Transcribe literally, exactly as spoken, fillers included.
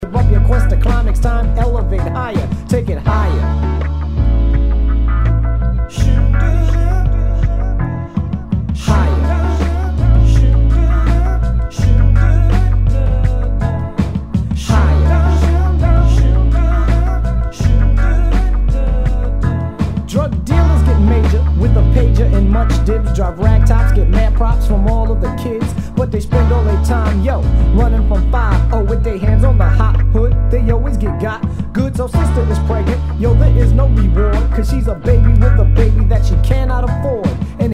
Up your quest to climb, next time elevate higher, take it higher. Drug dealers get major with a pager and much dibs. Drive rag tops, get mad props from all of the kids. But they spend all their time, yo, running from five oh with their hands on the hot hood. They always get got good, so sister is pregnant. Yo, there is no reward, cause she's a baby with a baby that she can't